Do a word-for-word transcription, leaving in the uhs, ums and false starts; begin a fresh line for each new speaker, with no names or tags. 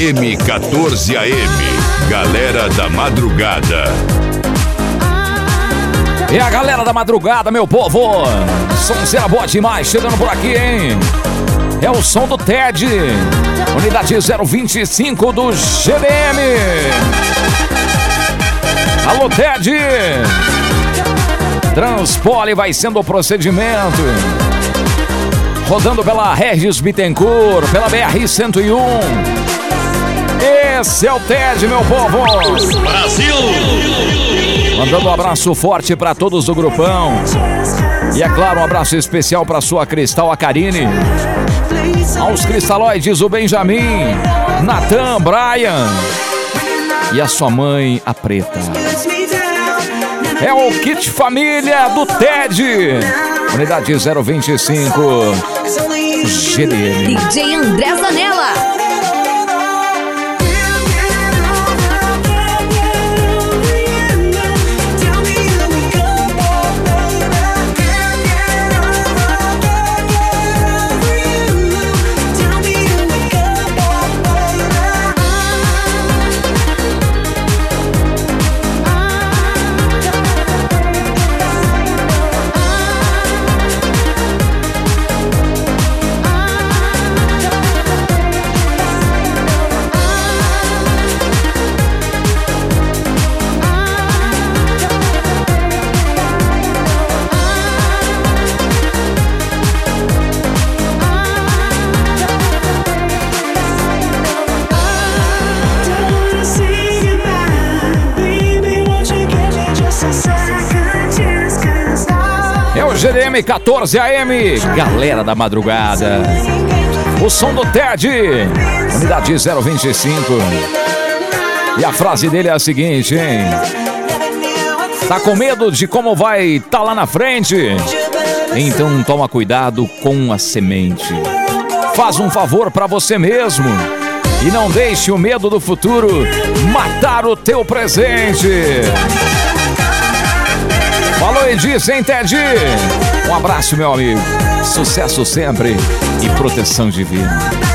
M quatorze A M, galera da madrugada.
E a galera da madrugada, meu povo, sonzeira boa demais, chegando por aqui, hein? É o som do Ted, unidade zero vinte e cinco do G D M. Alô, Ted! Transpole vai sendo o procedimento. Rodando pela Regis Bittencourt, pela B R cento e um. Esse é o Ted, meu povo!
Brasil!
Mandando um abraço forte para todos do grupão. E é claro, um abraço especial para sua Cristal, a Karine. Aos cristalóides, o Benjamin, Natan, Brian. E a sua mãe, a Preta. É o Kit Família do Ted. Unidade zero vinte e cinco. G D M.
D J André Zanella.
G D M quatorze A M, galera da madrugada. O som do Ted, unidade zero vinte e cinco. E a frase dele é a seguinte, hein? Tá com medo de como vai tá lá na frente? Então toma cuidado com a semente. Faz um favor pra você mesmo e não deixe o medo do futuro matar o teu presente. Falou e disse, hein, Ted? Um abraço, meu amigo. Sucesso sempre e proteção divina.